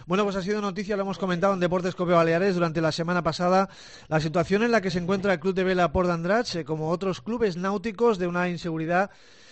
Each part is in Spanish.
Bueno, pues ha sido noticia, lo hemos comentado en Deportes Cope Baleares durante la semana pasada, la situación en la que se encuentra el Club de Vela Port d'Andratx, como otros clubes náuticos, de una inseguridad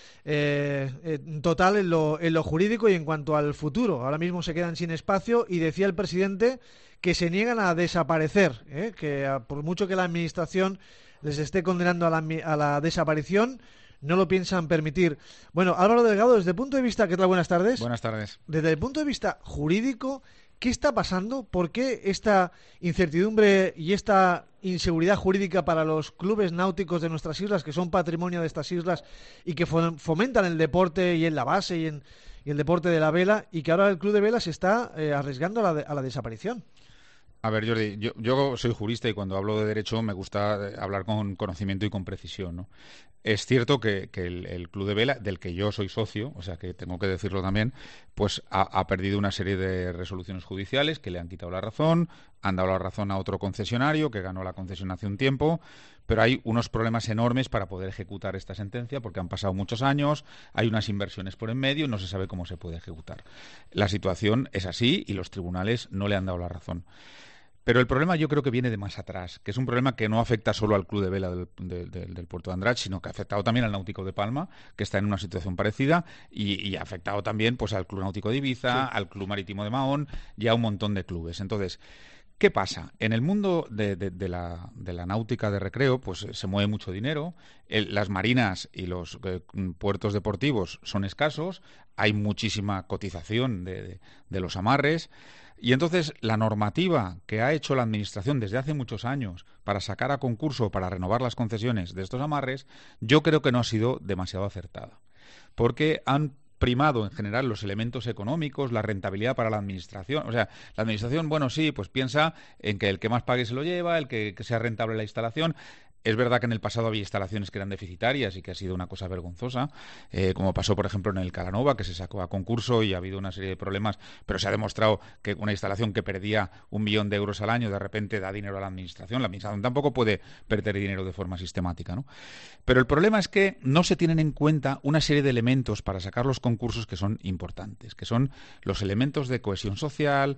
total en lo jurídico y en cuanto al futuro. Ahora mismo se quedan sin espacio y decía el presidente que se niegan a desaparecer, que por mucho que la administración les esté condenando a la desaparición, no lo piensan permitir. Bueno, Álvaro Delgado, desde el punto de vista... ¿Qué tal? Buenas tardes. Buenas tardes. Desde el punto de vista jurídico, ¿qué está pasando? ¿Por qué esta incertidumbre y esta inseguridad jurídica para los clubes náuticos de nuestras islas, que son patrimonio de estas islas y que fomentan el deporte y en la base y el deporte de la vela, y que ahora el Club de Vela se está arriesgando a la desaparición? A ver, Jordi, yo soy jurista y cuando hablo de derecho me gusta hablar con conocimiento y con precisión, ¿no? Es cierto que el Club de Vela, del que yo soy socio, o sea que tengo que decirlo también, pues ha perdido una serie de resoluciones judiciales que le han quitado la razón, han dado la razón a otro concesionario que ganó la concesión hace un tiempo, pero hay unos problemas enormes para poder ejecutar esta sentencia porque han pasado muchos años, hay unas inversiones por en medio y no se sabe cómo se puede ejecutar. La situación es así y los tribunales no le han dado la razón. Pero el problema yo creo que viene de más atrás, que es un problema que no afecta solo al Club de Vela del Puerto de Andratx, sino que ha afectado también al Náutico de Palma, que está en una situación parecida, y ha afectado también pues al Club Náutico de Ibiza, al Club Marítimo de Mahón y a un montón de clubes. Entonces, ¿qué pasa? En el mundo de la náutica de recreo, pues se mueve mucho dinero, las marinas y los puertos deportivos son escasos, hay muchísima cotización de los amarres. Y entonces la normativa que ha hecho la Administración desde hace muchos años para sacar a concurso, para renovar las concesiones de estos amarres, yo creo que no ha sido demasiado acertada. Porque han primado en general los elementos económicos, la rentabilidad para la Administración. O sea, la Administración, bueno, sí, pues piensa en que el que más pague se lo lleva, el que sea rentable la instalación. Es verdad que en el pasado había instalaciones que eran deficitarias y que ha sido una cosa vergonzosa, como pasó, por ejemplo, en el Calanova, que se sacó a concurso y ha habido una serie de problemas, pero se ha demostrado que una instalación que perdía 1 millón de euros al año de repente da dinero a la Administración. La Administración tampoco puede perder dinero de forma sistemática, ¿no? Pero el problema es que no se tienen en cuenta una serie de elementos para sacar los concursos que son importantes, que son los elementos de cohesión social,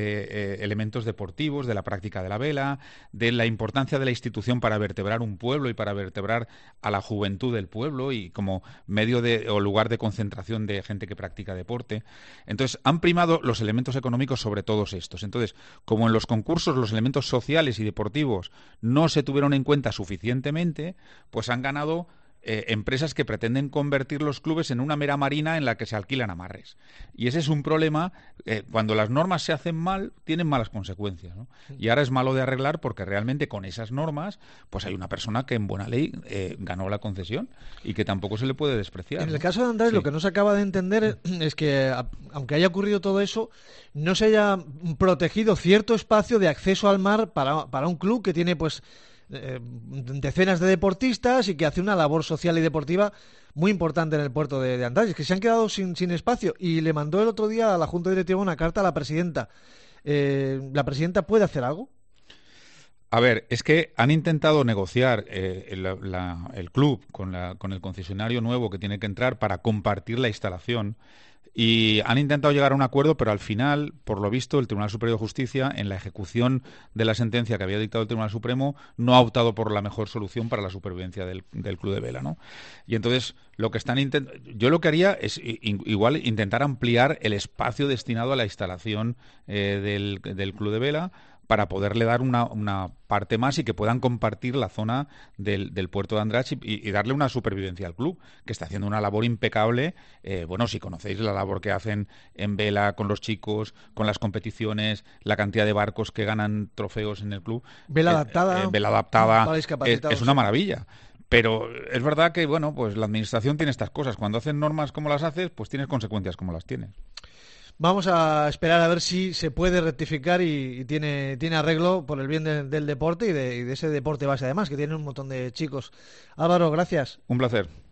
de elementos deportivos, de la práctica de la vela, de la importancia de la institución para vertebrar un pueblo y para vertebrar a la juventud del pueblo y como medio o lugar de concentración de gente que practica deporte. Entonces, han primado los elementos económicos sobre todos estos. Entonces, como en los concursos los elementos sociales y deportivos no se tuvieron en cuenta suficientemente, pues han ganado empresas que pretenden convertir los clubes en una mera marina en la que se alquilan amarres. Y ese es un problema, cuando las normas se hacen mal, tienen malas consecuencias, ¿no? Y ahora es malo de arreglar porque realmente con esas normas, pues hay una persona que en buena ley ganó la concesión y que tampoco se le puede despreciar, En ¿no? el caso de Andrés, sí, lo que no se acaba de entender es que, aunque haya ocurrido todo eso, no se haya protegido cierto espacio de acceso al mar para un club que tiene, pues, decenas de deportistas y que hace una labor social y deportiva muy importante en el puerto de Andratx, que se han quedado sin espacio, y le mandó el otro día a la Junta Directiva una carta a la presidenta. ¿La presidenta puede hacer algo? A ver, es que han intentado negociar el club con el concesionario nuevo que tiene que entrar para compartir la instalación. Y han intentado llegar a un acuerdo, pero al final, por lo visto, el Tribunal Superior de Justicia, en la ejecución de la sentencia que había dictado el Tribunal Supremo, no ha optado por la mejor solución para la supervivencia del Club de Vela, ¿no? Y entonces, lo que están yo lo que haría es igual intentar ampliar el espacio destinado a la instalación del Club de Vela, para poderle dar una parte más y que puedan compartir la zona del puerto de Andratx y darle una supervivencia al club, que está haciendo una labor impecable. Bueno, si conocéis la labor que hacen en vela con los chicos, con las competiciones, la cantidad de barcos que ganan trofeos en el club. Vela adaptada, es una maravilla. Pero es verdad que, bueno, pues la administración tiene estas cosas. Cuando hacen normas como las haces, pues tienes consecuencias como las tienes. Vamos a esperar a ver si se puede rectificar y tiene arreglo por el bien del deporte y de ese deporte base, además, que tiene un montón de chicos. Álvaro, gracias. Un placer.